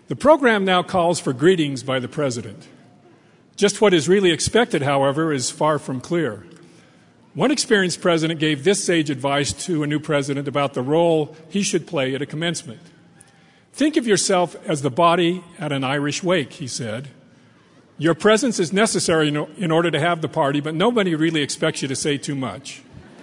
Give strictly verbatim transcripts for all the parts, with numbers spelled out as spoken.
The program now calls for greetings by the President. Just what is really expected, however, is far from clear. One experienced president gave this sage advice to a new president about the role he should play at a commencement. Think of yourself as the body at an Irish wake, he said. Your presence is necessary in order to have the party, but nobody really expects you to say too much.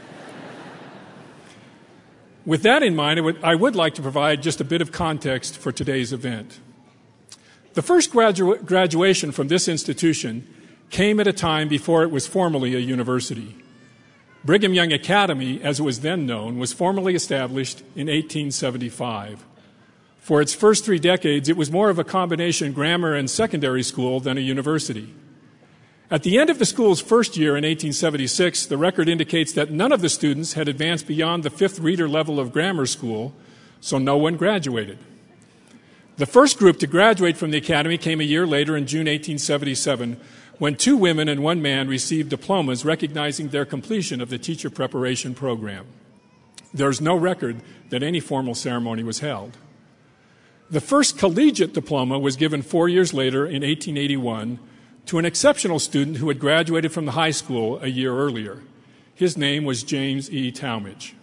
With that in mind, I would, I would like to provide just a bit of context for today's event. The first gradu- graduation from this institution came at a time before it was formally a university. Brigham Young Academy, as it was then known, was formally established in eighteen seventy-five. For its first three decades, it was more of a combination grammar and secondary school than a university. At the end of the school's first year in eighteen seventy-six, the record indicates that none of the students had advanced beyond the fifth reader level of grammar school, so no one graduated. The first group to graduate from the academy came a year later in June eighteen seventy-seven, when two women and one man received diplomas recognizing their completion of the teacher preparation program. There is no record that any formal ceremony was held. The first collegiate diploma was given four years later in eighteen eighty-one to an exceptional student who had graduated from the high school a year earlier. His name was James E. Talmage.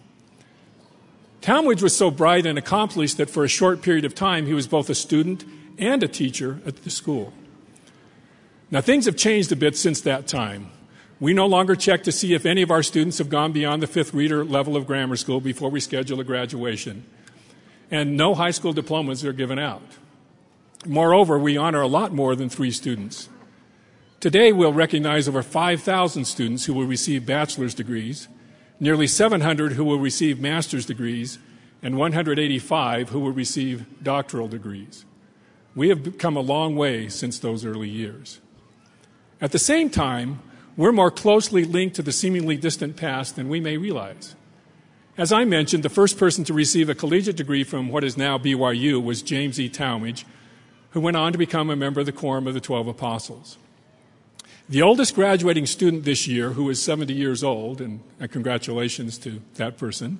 Talmage was so bright and accomplished that for a short period of time he was both a student and a teacher at the school. Now, things have changed a bit since that time. We no longer check to see if any of our students have gone beyond the fifth reader level of grammar school before we schedule a graduation. And no high school diplomas are given out. Moreover, we honor a lot more than three students. Today, we'll recognize over five thousand students who will receive bachelor's degrees, nearly seven hundred who will receive master's degrees, and one hundred eighty-five who will receive doctoral degrees. We have come a long way since those early years. At the same time, we're more closely linked to the seemingly distant past than we may realize. As I mentioned, the first person to receive a collegiate degree from what is now B Y U was James E. Talmage, who went on to become a member of the Quorum of the Twelve Apostles. The oldest graduating student this year, who is seventy years old, and congratulations to that person,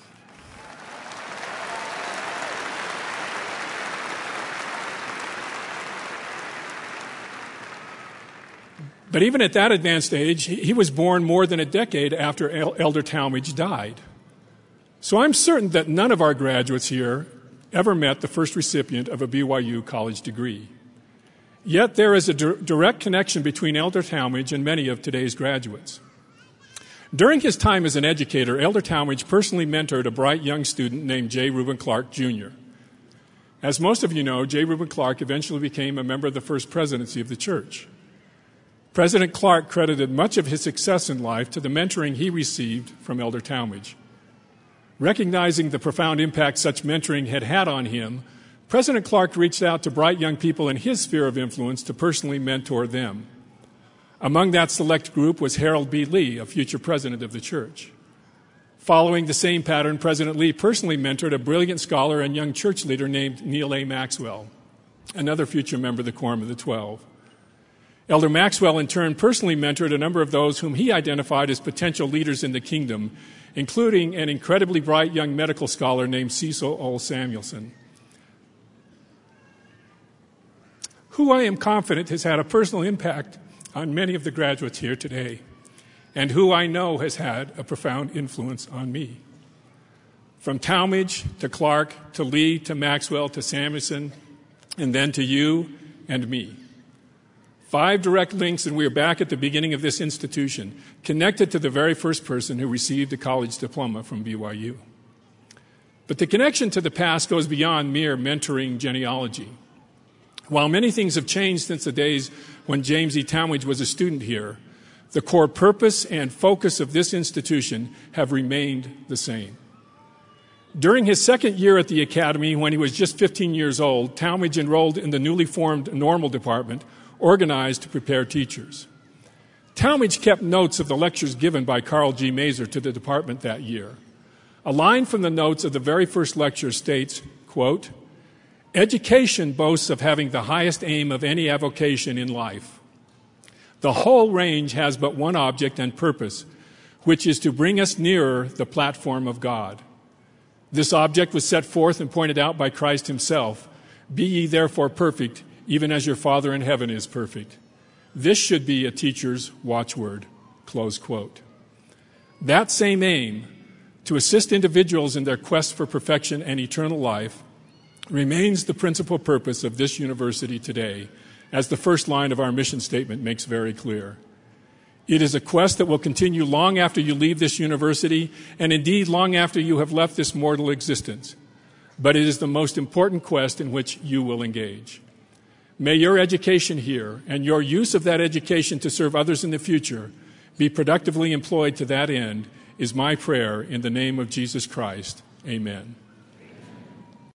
but even at that advanced age, he was born more than a decade after Elder Talmage died. So I'm certain that none of our graduates here ever met the first recipient of a B Y U college degree. Yet there is a di- direct connection between Elder Talmage and many of today's graduates. During his time as an educator, Elder Talmage personally mentored a bright young student named J. Reuben Clark, Junior As most of you know, J. Reuben Clark eventually became a member of the First Presidency of the church. President Clark credited much of his success in life to the mentoring he received from Elder Talmage. Recognizing the profound impact such mentoring had had on him, President Clark reached out to bright young people in his sphere of influence to personally mentor them. Among that select group was Harold B. Lee, a future president of the church. Following the same pattern, President Lee personally mentored a brilliant scholar and young church leader named Neal A. Maxwell, another future member of the Quorum of the Twelve. Elder Maxwell, in turn, personally mentored a number of those whom he identified as potential leaders in the kingdom, including an incredibly bright young medical scholar named Cecil O. Samuelson, who I am confident has had a personal impact on many of the graduates here today, and who I know has had a profound influence on me. From Talmage to Clark to Lee to Maxwell to Samuelson, and then to you and me. Five direct links, and we are back at the beginning of this institution, connected to the very first person who received a college diploma from B Y U. But the connection to the past goes beyond mere mentoring genealogy. While many things have changed since the days when James E. Talmage was a student here, the core purpose and focus of this institution have remained the same. During his second year at the academy, when he was just fifteen years old, Talmage enrolled in the newly formed Normal Department, organized to prepare teachers. Talmage kept notes of the lectures given by Carl G. Mazer to the department that year. A line from the notes of the very first lecture states, quote, "Education boasts of having the highest aim of any avocation in life. The whole range has but one object and purpose, which is to bring us nearer the platform of God. This object was set forth and pointed out by Christ himself, Be ye therefore perfect, even as your Father in heaven is perfect. This should be a teacher's watchword." Close quote. That same aim, to assist individuals in their quest for perfection and eternal life, remains the principal purpose of this university today, as the first line of our mission statement makes very clear. It is a quest that will continue long after you leave this university, and indeed long after you have left this mortal existence. But it is the most important quest in which you will engage. May your education here and your use of that education to serve others in the future be productively employed to that end, is my prayer in the name of Jesus Christ. Amen.